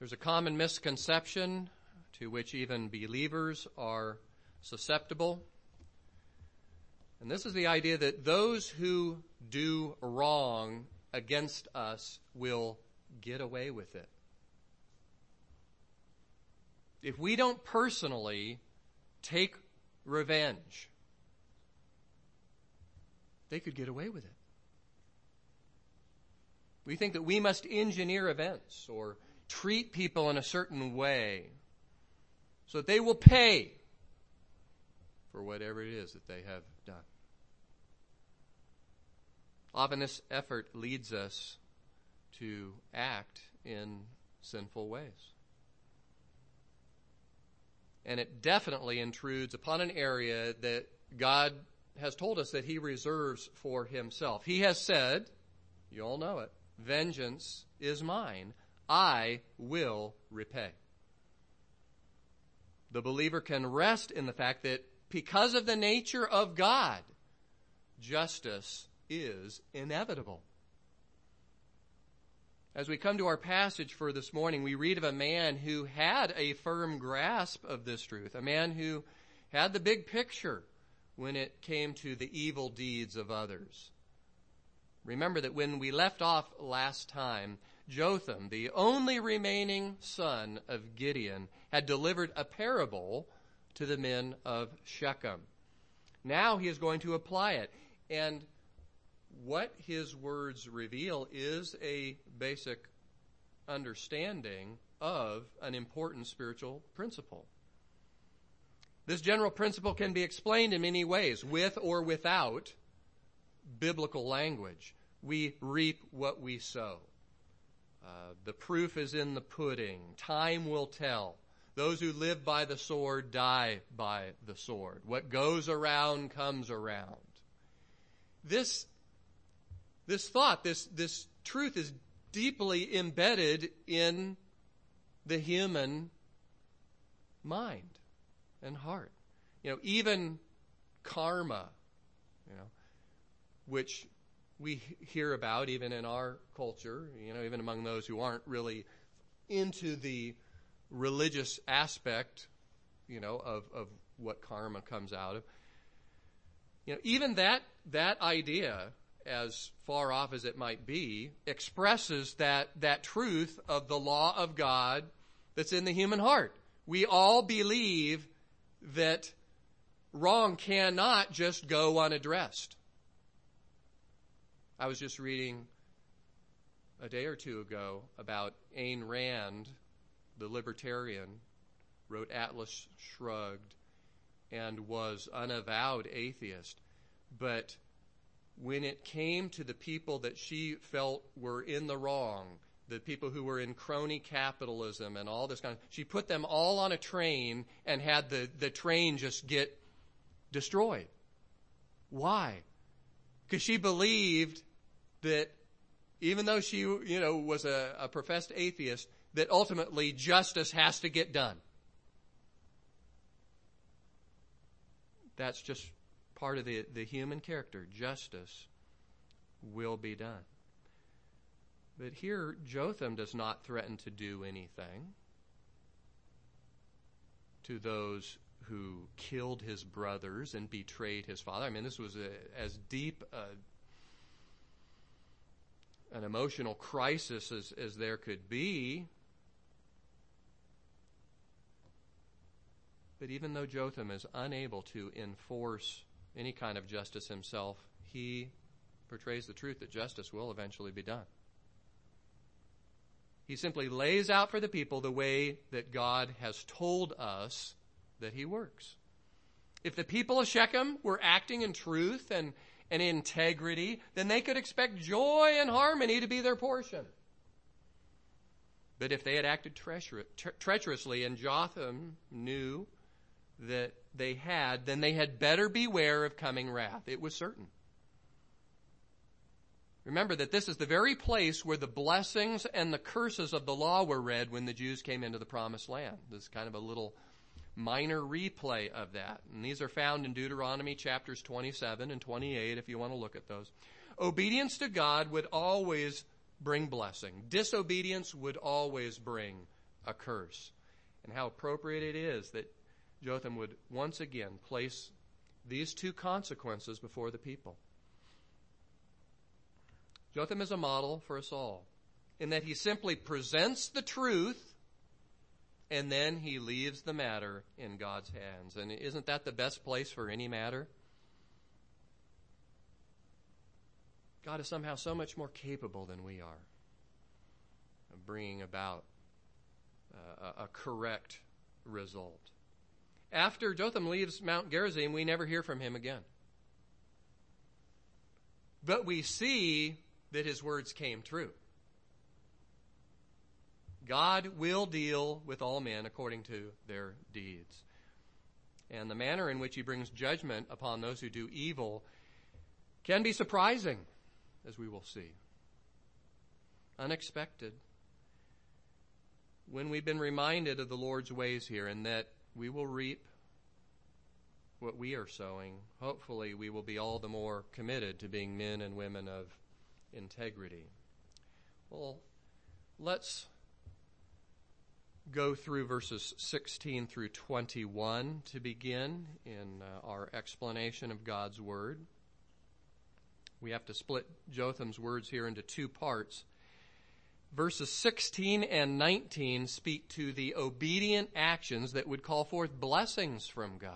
There's a common misconception to which even believers are susceptible. And this is the idea that those who do wrong against us will get away with it. If we don't personally take revenge, they could get away with it. We think that we must engineer events or treat people in a certain way so that they will pay for whatever it is that they have done. Often this effort leads us to act in sinful ways. And it definitely intrudes upon an area that God has told us that he reserves for himself. He has said, you all know it, vengeance is mine. I will repay. The believer can rest in the fact that because of the nature of God, justice is inevitable. As we come to our passage for this morning, we read of a man who had a firm grasp of this truth, a man who had the big picture when it came to the evil deeds of others. Remember that when we left off last time, Jotham, the only remaining son of Gideon, had delivered a parable to the men of Shechem. Now he is going to apply it. And what his words reveal is a basic understanding of an important spiritual principle. This general principle can be explained in many ways, with or without biblical language. We reap what we sow. The proof is in the pudding. Time will tell. Those who live by the sword die by the sword. What goes around comes around. This thought, this truth is deeply embedded in the human mind and heart. Even karma, which we hear about even in our culture, even among those who aren't really into the religious aspect, of what karma comes out of. Even that idea, as far off as it might be, expresses that truth of the law of God that's in the human heart. We all believe that wrong cannot just go unaddressed. I was just reading a day or two ago about Ayn Rand, the libertarian, wrote Atlas Shrugged, and was unavowed atheist. But when it came to the people that she felt were in the wrong, the people who were in crony capitalism and all this kind of, she put them all on a train and had the train just get destroyed. Why? Because she believed that even though she, was a professed atheist, that ultimately justice has to get done. That's just part of the human character. Justice will be done. But here, Jotham does not threaten to do anything to those who killed his brothers and betrayed his father. I mean, this was as deep an emotional crisis as there could be. But even though Jotham is unable to enforce any kind of justice himself, he portrays the truth that justice will eventually be done. He simply lays out for the people the way that God has told us that he works. If the people of Shechem were acting in truth and integrity, then they could expect joy and harmony to be their portion. But if they had acted treacherously, and Jotham knew that they had, then they had better beware of coming wrath. It was certain. Remember that this is the very place where the blessings and the curses of the law were read when the Jews came into the promised land. This is kind of a little minor replay of that. And these are found in Deuteronomy chapters 27 and 28 if you want to look at those. Obedience to God would always bring blessing. Disobedience would always bring a curse. And how appropriate it is that Jotham would once again place these two consequences before the people. Jotham is a model for us all in that he simply presents the truth and then he leaves the matter in God's hands. And isn't that the best place for any matter? God is somehow so much more capable than we are of bringing about a correct result. After Jotham leaves Mount Gerizim, we never hear from him again. But we see that his words came true. God will deal with all men according to their deeds. And the manner in which he brings judgment upon those who do evil can be surprising, as we will see. Unexpected. When we've been reminded of the Lord's ways here and that we will reap what we are sowing, hopefully we will be all the more committed to being men and women of integrity. Well, let's go through verses 16 through 21 to begin in our explanation of God's Word. We have to split Jotham's words here into two parts. Verses 16 and 19 speak to the obedient actions that would call forth blessings from God.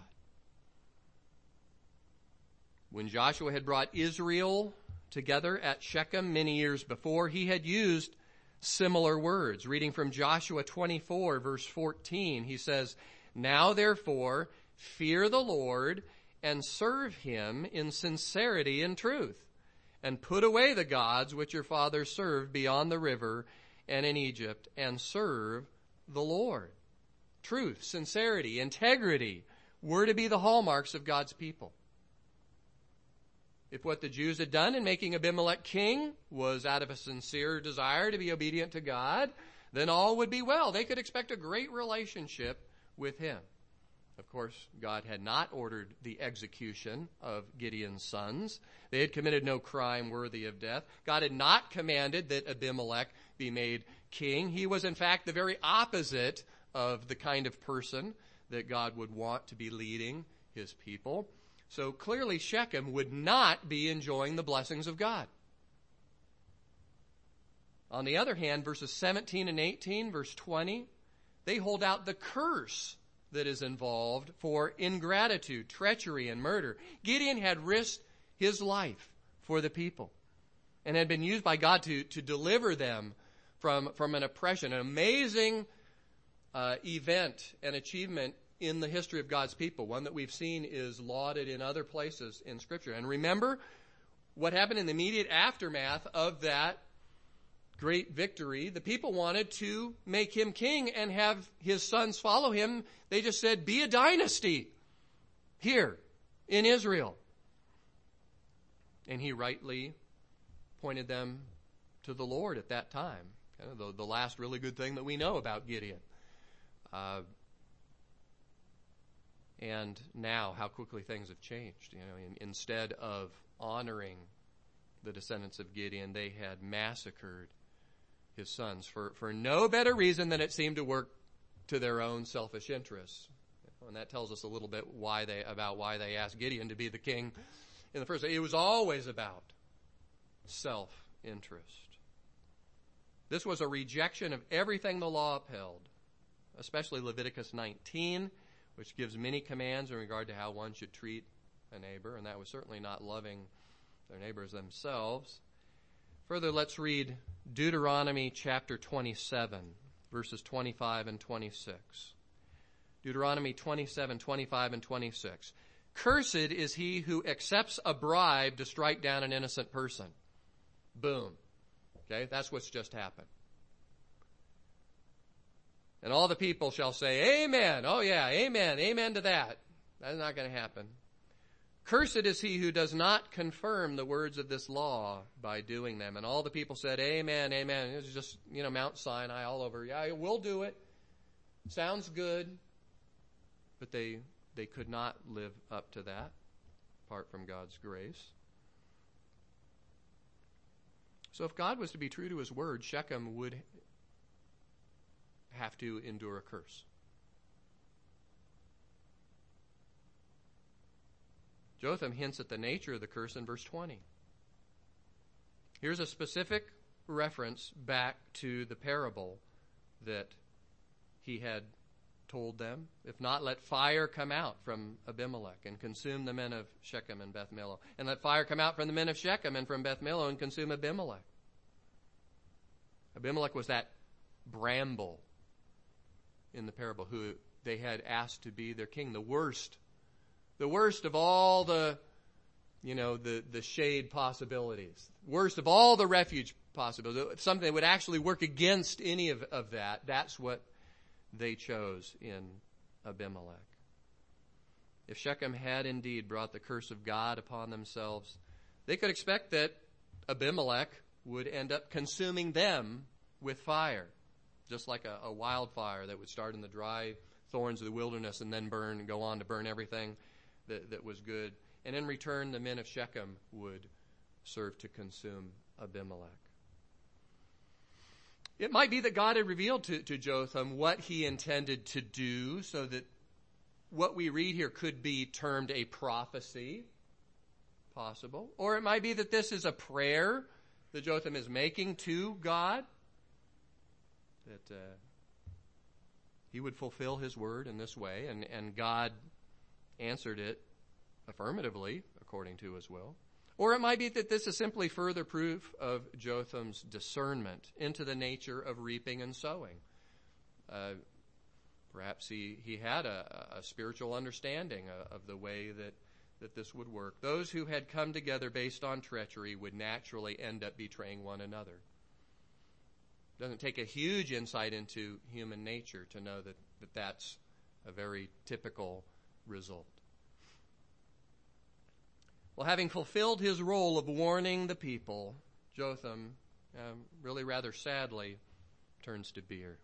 When Joshua had brought Israel together at Shechem many years before, he had used similar words. Reading from Joshua 24, verse 14, he says, "Now therefore fear the Lord and serve him in sincerity and truth, and put away the gods which your fathers served beyond the river and in Egypt, and serve the Lord." Truth, sincerity, integrity were to be the hallmarks of God's people. If what the Jews had done in making Abimelech king was out of a sincere desire to be obedient to God, then all would be well. They could expect a great relationship with him. Of course, God had not ordered the execution of Gideon's sons. They had committed no crime worthy of death. God had not commanded that Abimelech be made king. He was, in fact, the very opposite of the kind of person that God would want to be leading his people. So clearly Shechem would not be enjoying the blessings of God. On the other hand, verses 17 and 18, verse 20, they hold out the curse that is involved for ingratitude, treachery, and murder. Gideon had risked his life for the people and had been used by God to deliver them from an oppression, an amazing event and achievement in the history of God's people, one that we've seen is lauded in other places in Scripture. And remember what happened in the immediate aftermath of that great victory. The people wanted to make him king and have his sons follow him. They just said, be a dynasty here in Israel. And he rightly pointed them to the Lord at that time. Kind of the last really good thing that we know about Gideon. And now, how quickly things have changed. Instead of honoring the descendants of Gideon, they had massacred his sons for no better reason than it seemed to work to their own selfish interests. And that tells us a little bit why they asked Gideon to be the king in the first place. It was always about self-interest. This was a rejection of everything the law upheld, especially Leviticus 19, which gives many commands in regard to how one should treat a neighbor, and that was certainly not loving their neighbors themselves. Further, let's read Deuteronomy chapter 27, verses 25 and 26. Deuteronomy 27, 25 and 26. Cursed is he who accepts a bribe to strike down an innocent person. Boom. Okay, that's what's just happened. And all the people shall say, amen. Oh yeah, amen. Amen to that. That's not going to happen. Cursed is he who does not confirm the words of this law by doing them. And all the people said, amen, amen. It was just, Mount Sinai all over. Yeah, we'll do it. Sounds good. But they could not live up to that apart from God's grace. So if God was to be true to his word, Shechem would have to endure a curse. Jotham hints at the nature of the curse in verse 20. Here's a specific reference back to the parable that he had told them. If not, let fire come out from Abimelech and consume the men of Shechem and Beth Millo. And let fire come out from the men of Shechem and from Beth Millo and consume Abimelech. Abimelech was that bramble in the parable who they had asked to be their king. The worst of all the shade possibilities. Worst of all the refuge possibilities. Something that would actually work against any of that. That's what they chose in Abimelech. If Shechem had indeed brought the curse of God upon themselves, they could expect that Abimelech would end up consuming them with fire, just like a wildfire that would start in the dry thorns of the wilderness and then go on to burn everything that was good. And in return, the men of Shechem would serve to consume Abimelech. It might be that God had revealed to Jotham what he intended to do, so that what we read here could be termed a prophecy, possible. Or it might be that this is a prayer that Jotham is making to God, that he would fulfill his word in this way, and God answered it affirmatively, according to his will. Or it might be that this is simply further proof of Jotham's discernment into the nature of reaping and sowing. Perhaps he had a spiritual understanding of the way that this would work. Those who had come together based on treachery would naturally end up betraying one another. It doesn't take a huge insight into human nature to know that that's a very typical result. Well, having fulfilled his role of warning the people, Jotham, really rather sadly, turns to beer.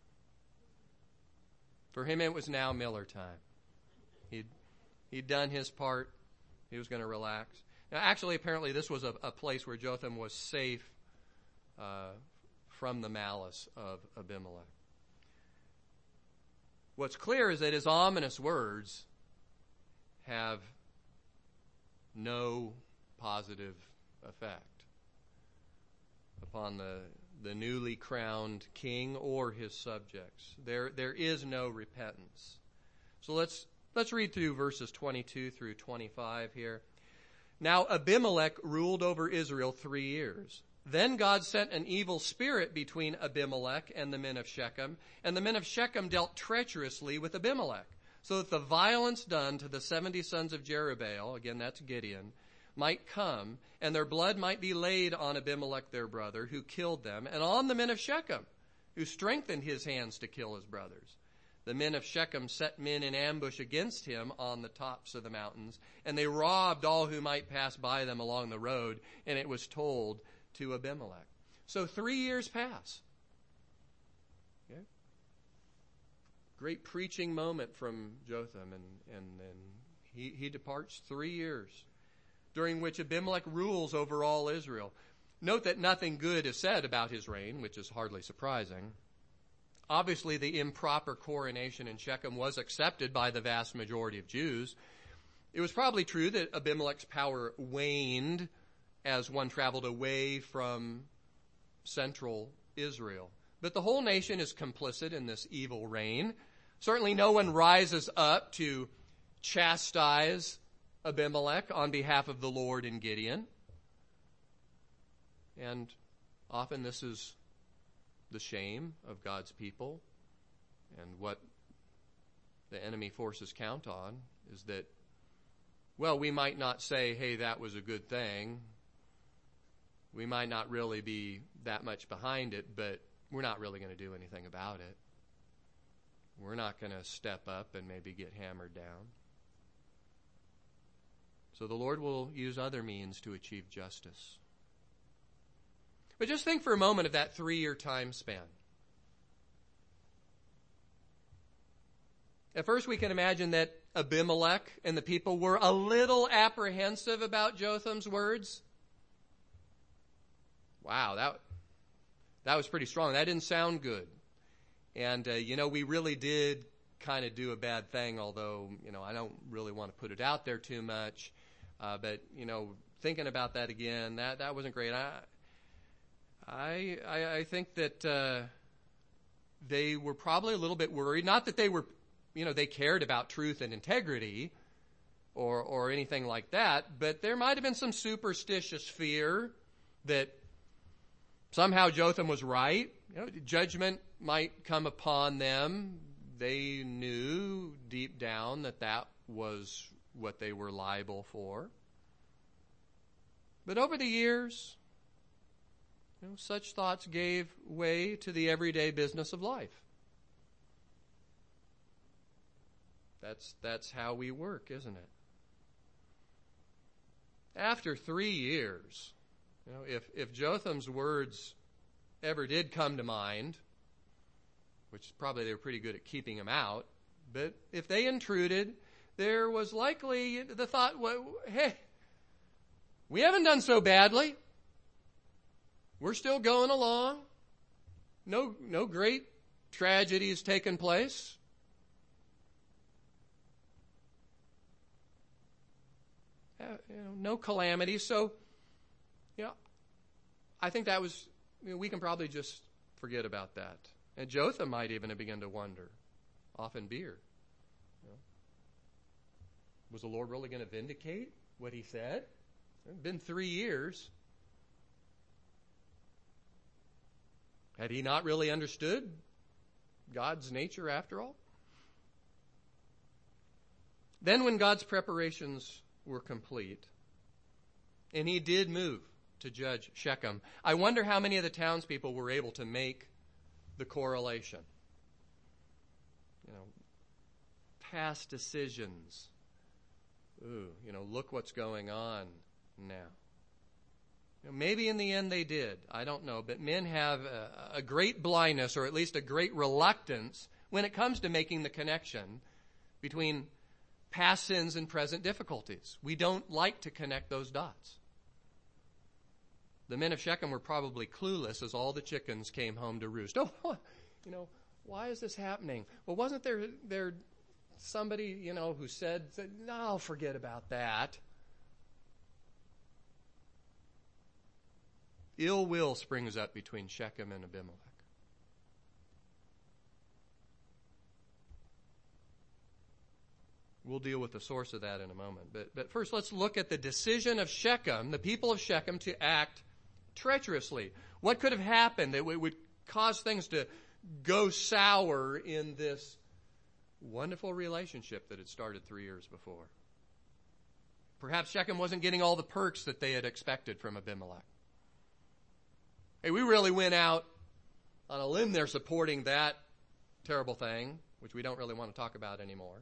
For him, it was now Miller time. He'd done his part. He was going to relax. Now, actually, apparently, this was a place where Jotham was safe from the malice of Abimelech. What's clear is that his ominous words have no positive effect upon the newly crowned king or his subjects. There is no repentance. So let's read through verses 22 through 25 here. Now Abimelech ruled over Israel 3 years. Then God sent an evil spirit between Abimelech and the men of Shechem, and the men of Shechem dealt treacherously with Abimelech, so that the violence done to the 70 sons of Jerubbaal, again that's Gideon, might come, and their blood might be laid on Abimelech their brother, who killed them, and on the men of Shechem, who strengthened his hands to kill his brothers. The men of Shechem set men in ambush against him on the tops of the mountains, and they robbed all who might pass by them along the road, and it was told to Abimelech. So 3 years pass. Okay? Great preaching moment from Jotham, and then he departs 3 years, during which Abimelech rules over all Israel. Note that nothing good is said about his reign, which is hardly surprising. Obviously, the improper coronation in Shechem was accepted by the vast majority of Jews. It was probably true that Abimelech's power waned as one traveled away from central Israel. But the whole nation is complicit in this evil reign. Certainly no one rises up to chastise Abimelech on behalf of the Lord and Gideon. And often this is the shame of God's people, and what the enemy forces count on is that, well, we might not say, hey, that was a good thing. We might not really be that much behind it, but we're not really going to do anything about it. We're not going to step up and maybe get hammered down. So the Lord will use other means to achieve justice. But just think for a moment of that 3-year time span. At first we can imagine that Abimelech and the people were a little apprehensive about Jotham's words. Wow, that was pretty strong. That didn't sound good. And, we really did kind of do a bad thing, although, I don't really want to put it out there too much. But, thinking about that again, that wasn't great. I think that they were probably a little bit worried. Not that they were, they cared about truth and integrity or anything like that, but there might have been some superstitious fear that somehow Jotham was right. Judgment might come upon them. They knew deep down that was what they were liable for. But over the years, such thoughts gave way to the everyday business of life. That's how we work, isn't it? After 3 years, if Jotham's words ever did come to mind, which probably they were pretty good at keeping them out, but if they intruded, there was likely the thought, well, hey, we haven't done so badly. We're still going along. No great tragedy has taken place. No calamity. So, I think that was, we can probably just forget about that. And Jotham might even have begun to wonder, off in beer. Was the Lord really going to vindicate what he said? It's been 3 years. Had he not really understood God's nature after all? Then when God's preparations were complete, and he did move to judge Shechem, I wonder how many of the townspeople were able to make the correlation. Past decisions. Look what's going on now. Maybe in the end they did. I don't know. But men have a great blindness, or at least a great reluctance, when it comes to making the connection between past sins and present difficulties. We don't like to connect those dots. The men of Shechem were probably clueless as all the chickens came home to roost. Why is this happening? Well, wasn't there somebody, who said, no, forget about that. Ill will springs up between Shechem and Abimelech. We'll deal with the source of that in a moment. But first, let's look at the decision of Shechem, the people of Shechem, to act treacherously. What could have happened that would cause things to go sour in this wonderful relationship that had started 3 years before? Perhaps Shechem wasn't getting all the perks that they had expected from Abimelech. Hey, we really went out on a limb there supporting that terrible thing, which we don't really want to talk about anymore.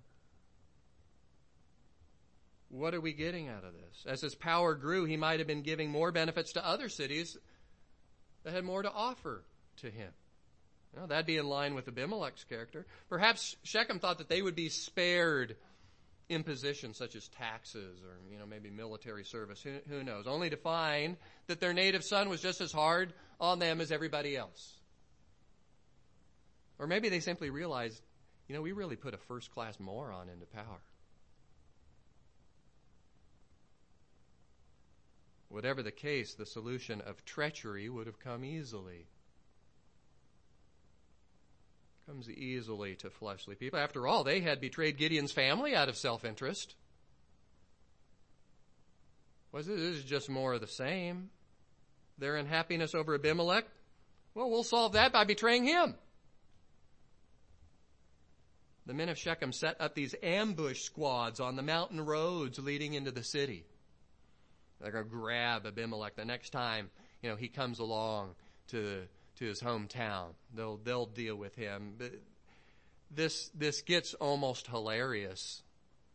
What are we getting out of this? As his power grew, he might have been giving more benefits to other cities that had more to offer to him. That'd be in line with Abimelech's character. Perhaps Shechem thought that they would be spared impositions such as taxes or, maybe military service. Who knows? Only to find that their native son was just as hard on them as everybody else. Or maybe they simply realized, we really put a first-class moron into power. Whatever the case, the solution of treachery would have come easily. Comes easily to fleshly people. After all, they had betrayed Gideon's family out of self-interest. This is just more of the same. Their unhappiness over Abimelech, well, we'll solve that by betraying him. The men of Shechem set up these ambush squads on the mountain roads leading into the city. They're going to grab Abimelech the next time, he comes along to his hometown. They'll deal with him. But this gets almost hilarious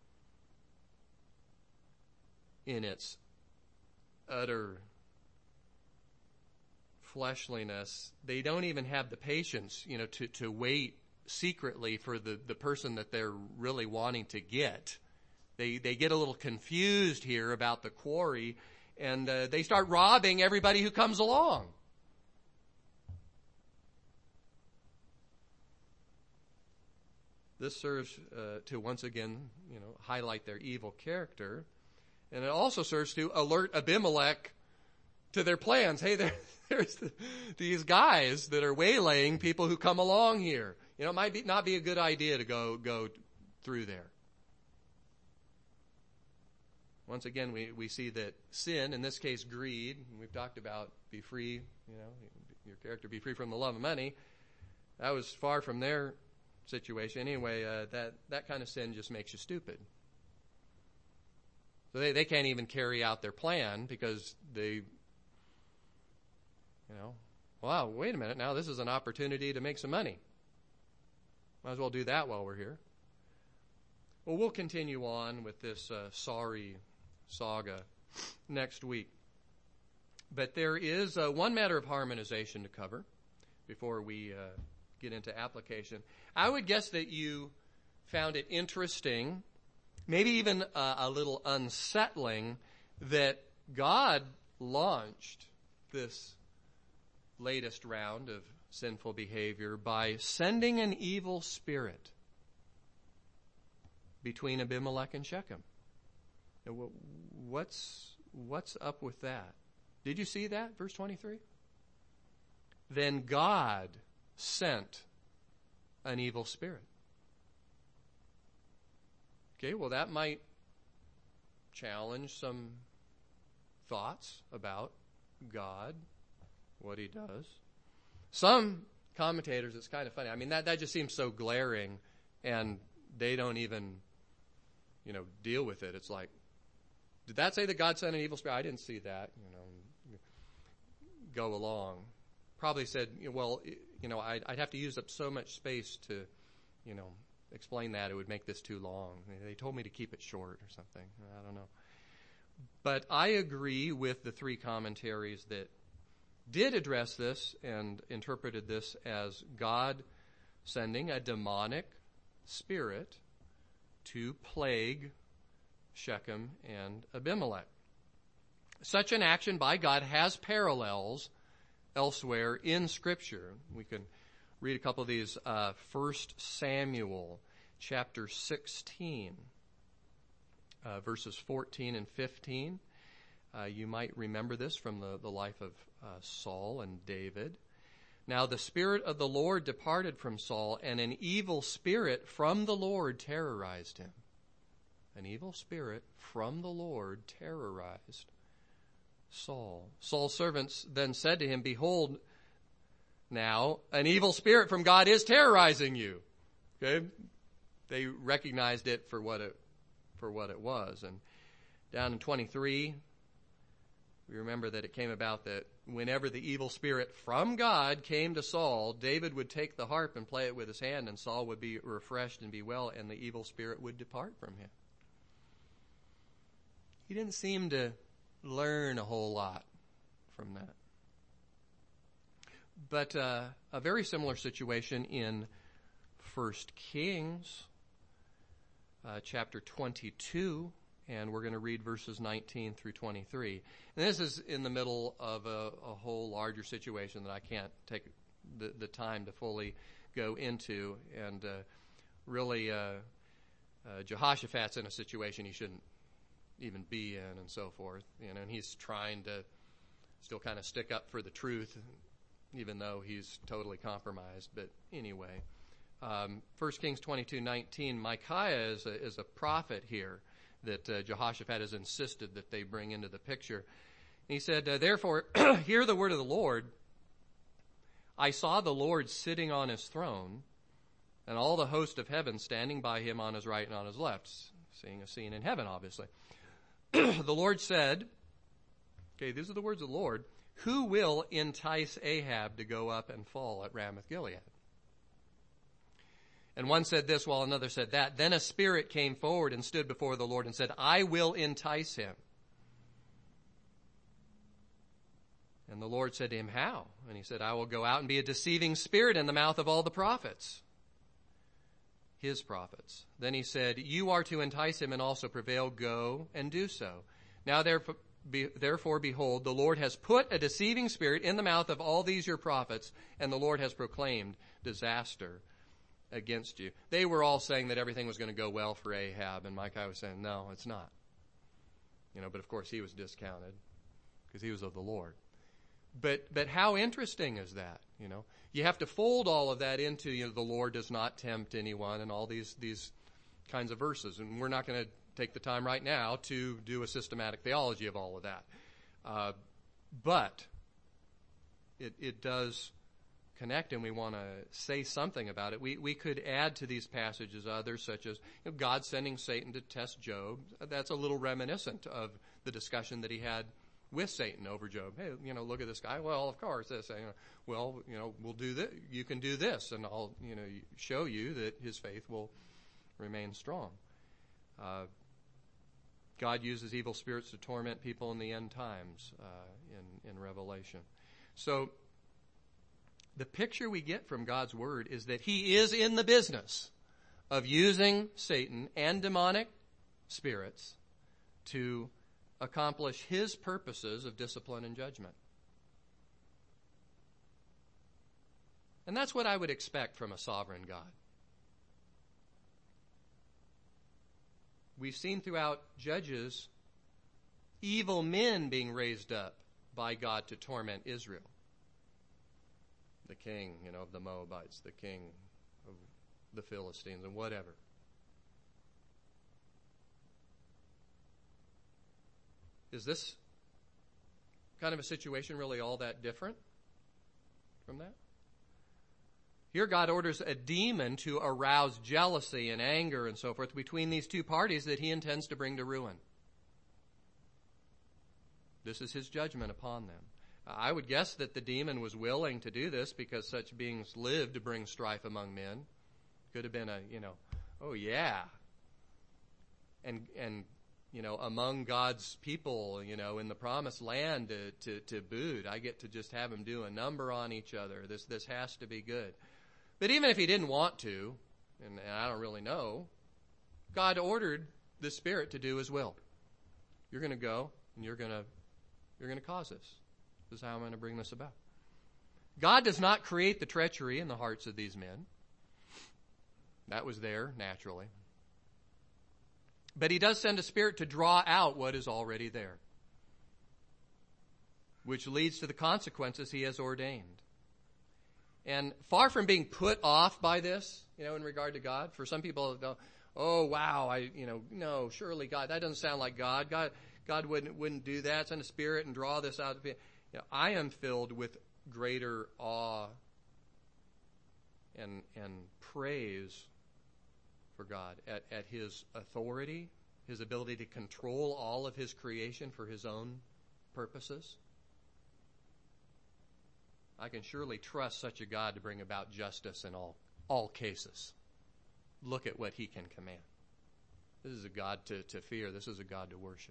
in its utter fleshliness. They don't even have the patience, to wait secretly for the person that they're really wanting to get. They get a little confused here about the quarry, and they start robbing everybody who comes along. This serves to once again, highlight their evil character. And it also serves to alert Abimelech to their plans. Hey, there's these guys that are waylaying people who come along here. It might not be a good idea to go through there. Once again, we see that sin, in this case greed, and we've talked about be free, your character be free from the love of money. That was far from their situation. Anyway, that kind of sin just makes you stupid. So they can't even carry out their plan because they, wow, wait a minute, now this is an opportunity to make some money. Might as well do that while we're here. Well, we'll continue on with this sorry saga next week. But there is one matter of harmonization to cover before we get into application. I would guess that you found it interesting, maybe even a little unsettling, that God launched this latest round of sinful behavior by sending an evil spirit between Abimelech and Shechem. What's up with that? Did you see that? Verse 23? Then God sent an evil spirit. Okay, well, that might challenge some thoughts about God, what he does. Some commentators, it's kind of funny. I mean, that just seems so glaring, and they don't even, deal with it. It's like, did that say that God sent an evil spirit? I didn't see that. Go along. Probably said, well, I'd have to use up so much space to, explain that. It would make this too long. They told me to keep it short or something. I don't know. But I agree with the three commentaries that did address this and interpreted this as God sending a demonic spirit to plague Shechem and Abimelech. Such an action by God has parallels elsewhere in Scripture. We can read a couple of these. 1 Samuel chapter 16, verses 14 and 15. You might remember this from the life of Saul and David. Now the Spirit of the Lord departed from Saul, and an evil spirit from the Lord terrorized him. An evil spirit from the Lord terrorized Saul. Saul's servants then said to him, "Behold, now an evil spirit from God is terrorizing you." Okay? They recognized it for what it was. And down in 23, we remember that it came about that whenever the evil spirit from God came to Saul, David would take the harp and play it with his hand, and Saul would be refreshed and be well, and the evil spirit would depart from him. He didn't seem to learn a whole lot from that. But a very similar situation in 1 Kings chapter 22, and we're going to read verses 19 through 23. And this is in the middle of a whole larger situation that I can't take the time to fully go into. And really, Jehoshaphat's in a situation he shouldn't even be in, and so forth. And he's trying to still kind of stick up for the truth, even though he's totally compromised. But anyway, 1 Kings 22:19, Micaiah is a prophet here that Jehoshaphat has insisted that they bring into the picture. And he said, "Therefore, hear the word of the Lord. I saw the Lord sitting on his throne, and all the host of heaven standing by him on his right and on his left." Seeing a scene in heaven, obviously. The Lord said, okay, these are the words of the Lord, "Who will entice Ahab to go up and fall at Ramoth-Gilead?" And one said this while another said that. Then a spirit came forward and stood before the Lord and said, "I will entice him." And the Lord said to him, "How?" And he said, "I will go out and be a deceiving spirit in the mouth of all the prophets." His prophets. Then he said, "You are to entice him and also prevail. Go and do so. Now therefore, behold, the Lord has put a deceiving spirit in the mouth of all these your prophets, and the Lord has proclaimed disaster against you. They were all saying that everything was going to go well for Ahab, and Micaiah was saying, no, it's not. But of course he was discounted because he was of the Lord. But how interesting is that? You have to fold all of that into the Lord does not tempt anyone and all these kinds of verses. And we're not going to take the time right now to do a systematic theology of all of that. But it does connect, and we want to say something about it. We could add to these passages others, such as God sending Satan to test Job. That's a little reminiscent of the discussion that he had with Satan over Job. Hey, look at this guy. Well, of course, this. We'll do this. You can do this, and I'll, show you that his faith will remain strong. God uses evil spirits to torment people in the end times in Revelation. So the picture we get from God's word is that he is in the business of using Satan and demonic spirits to accomplish his purposes of discipline and judgment. And that's what I would expect from a sovereign God. We've seen throughout Judges evil men being raised up by God to torment Israel. The king, of the Moabites, the king of the Philistines, and whatever. Is this kind of a situation really all that different from that? Here God orders a demon to arouse jealousy and anger and so forth between these two parties that he intends to bring to ruin. This is his judgment upon them. I would guess that the demon was willing to do this because such beings live to bring strife among men. Could have been oh yeah. And among God's people, in the promised land to boot. I get to just have them do a number on each other. This has to be good. But even if he didn't want to, and I don't really know, God ordered the Spirit to do his will. You're going to go and you're going to cause this. This is how I'm going to bring this about. God does not create the treachery in the hearts of these men. That was there naturally. But he does send a spirit to draw out what is already there, which leads to the consequences he has ordained. And far from being put off by this, in regard to God, for some people go, oh, wow, no, surely God, that doesn't sound like God. God wouldn't do that, send a spirit and draw this out. I am filled with greater awe and praise for God at his authority, his ability to control all of his creation for his own purposes. I can surely trust such a God to bring about justice in all cases. Look at what he can command. This is a God to fear. This is a God to worship.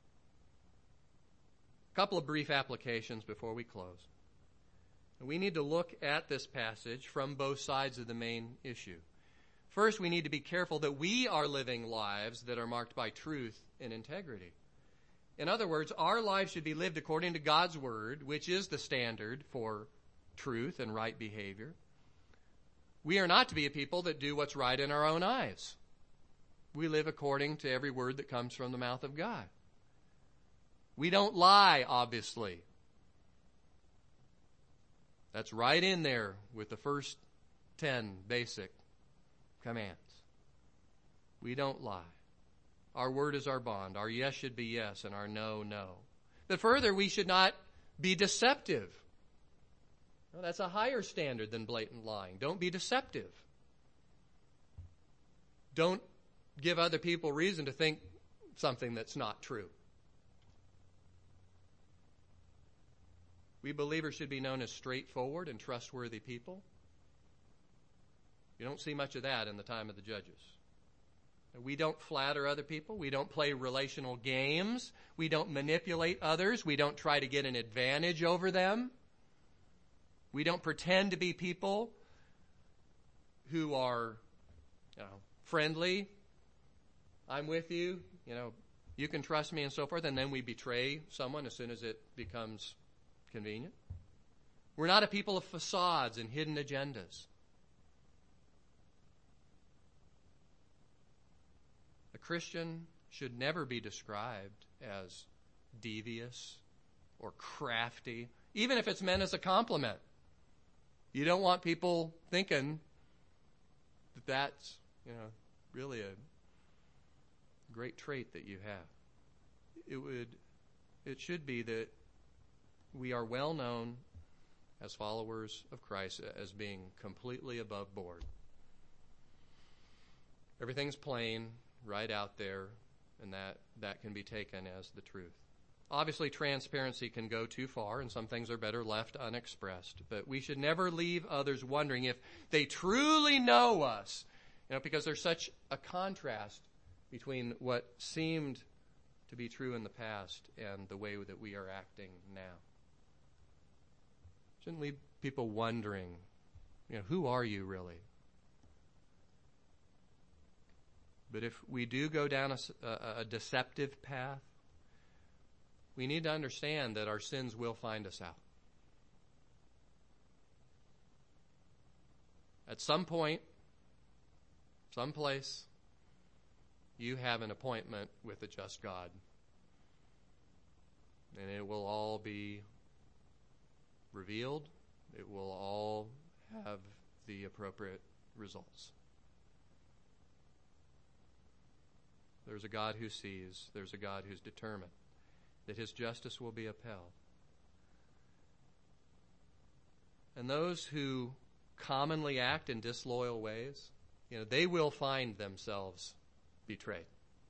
A couple of brief applications before we close. We need to look at this passage from both sides of the main issue. First, we need to be careful that we are living lives that are marked by truth and integrity. In other words, our lives should be lived according to God's word, which is the standard for truth and right behavior. We are not to be a people that do what's right in our own eyes. We live according to every word that comes from the mouth of God. We don't lie, obviously. That's right in there with the first 10 basic commands. We don't lie. Our word is our bond. Our yes should be yes and our no, no. But further, we should not be deceptive. Well, that's a higher standard than blatant lying. Don't be deceptive. Don't give other people reason to think something that's not true. We believers should be known as straightforward and trustworthy people. You don't see much of that in the time of the Judges. We don't flatter other people. We don't play relational games. We don't manipulate others. We don't try to get an advantage over them. We don't pretend to be people who are, friendly. I'm with you. You can trust me and so forth. And then we betray someone as soon as it becomes convenient. We're not a people of facades and hidden agendas. Christian should never be described as devious or crafty, even if it's meant as a compliment. You don't want people thinking that that's, really a great trait that you have. It should be that we are well known as followers of Christ as being completely above board. Everything's plain, right out there, and that can be taken as the truth. Obviously, transparency can go too far, and some things are better left unexpressed. But we should never leave others wondering if they truly know us, because there's such a contrast between what seemed to be true in the past and the way that we are acting now. Shouldn't leave people wondering, who are you really? But if we do go down a deceptive path, we need to understand that our sins will find us out. At some point, someplace, you have an appointment with a just God. And it will all be revealed. It will all have the appropriate results. There's a God who sees. There's a God who's determined that his justice will be upheld. And those who commonly act in disloyal ways, they will find themselves betrayed.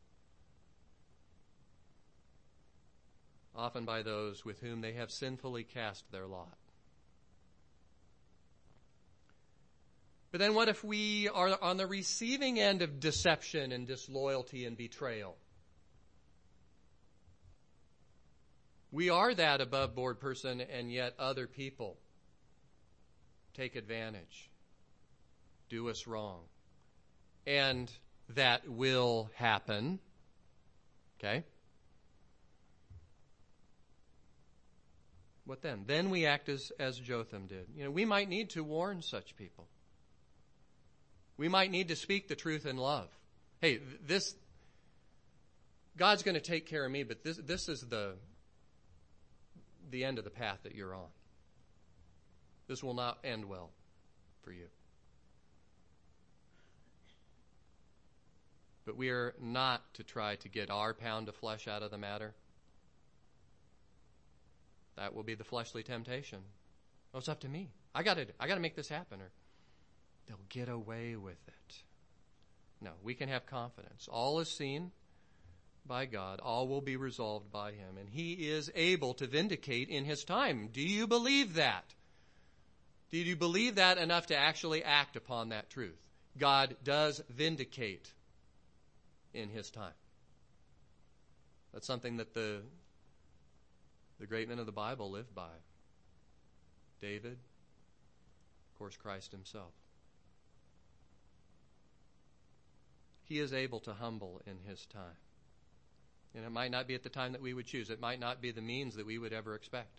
Often by those with whom they have sinfully cast their lot. But then what if we are on the receiving end of deception and disloyalty and betrayal? We are that above-board person, and yet other people take advantage, do us wrong. And that will happen. Okay? What then? Then we act as Jotham did. We might need to warn such people. We might need to speak the truth in love. Hey, God's going to take care of me, but this is the end of the path that you're on. This will not end well for you. But we are not to try to get our pound of flesh out of the matter. That will be the fleshly temptation. Oh, it's up to me. I got to make this happen, or they'll get away with it. No, we can have confidence. All is seen by God. All will be resolved by him. And he is able to vindicate in his time. Do you believe that? Do you believe that enough to actually act upon that truth? God does vindicate in his time. That's something that the great men of the Bible lived by. David, of course, Christ himself. He is able to humble in his time. And it might not be at the time that we would choose. It might not be the means that we would ever expect.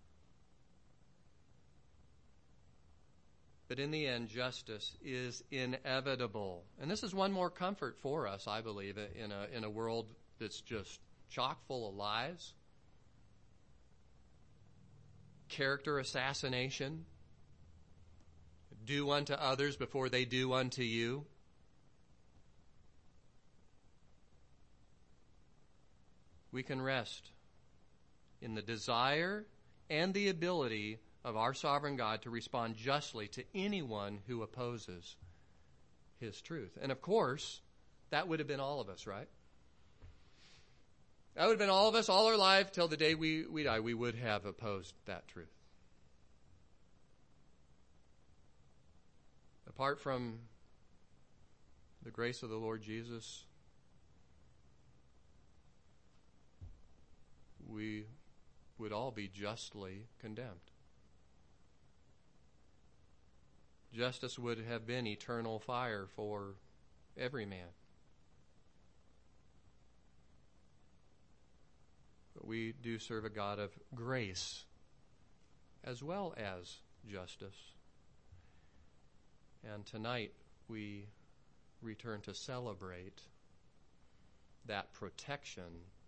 But in the end, justice is inevitable. And this is one more comfort for us, I believe, in a world that's just chock full of lies, character assassination, do unto others before they do unto you. We can rest in the desire and the ability of our sovereign God to respond justly to anyone who opposes his truth. And of course, that would have been all of us, right? That would have been all of us, all our life, till the day we die. We would have opposed that truth. Apart from the grace of the Lord Jesus, we would all be justly condemned. Justice would have been eternal fire for every man. But we do serve a God of grace as well as justice. And tonight we return to celebrate that protection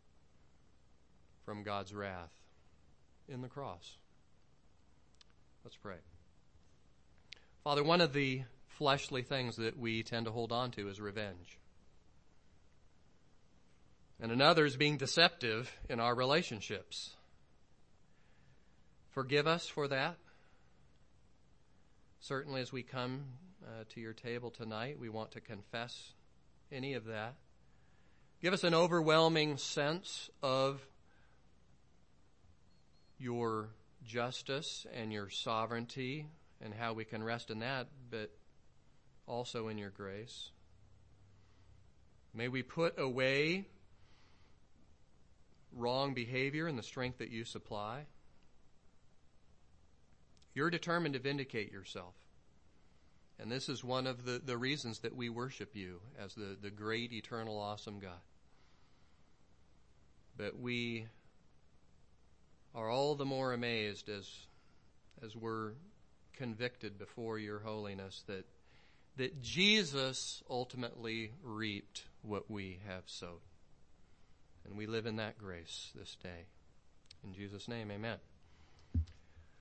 from God's wrath in the cross. Let's pray. Father, one of the fleshly things that we tend to hold on to is revenge. And another is being deceptive in our relationships. Forgive us for that. Certainly as we come to your table tonight, we want to confess any of that. Give us an overwhelming sense of your justice and your sovereignty and how we can rest in that, but also in your grace. May we put away wrong behavior in the strength that you supply. You're determined to vindicate yourself. And this is one of the reasons that we worship you as the great, eternal, awesome God. But we are all the more amazed as we're convicted before your holiness that Jesus ultimately reaped what we have sowed. And we live in that grace this day. In Jesus' name, amen.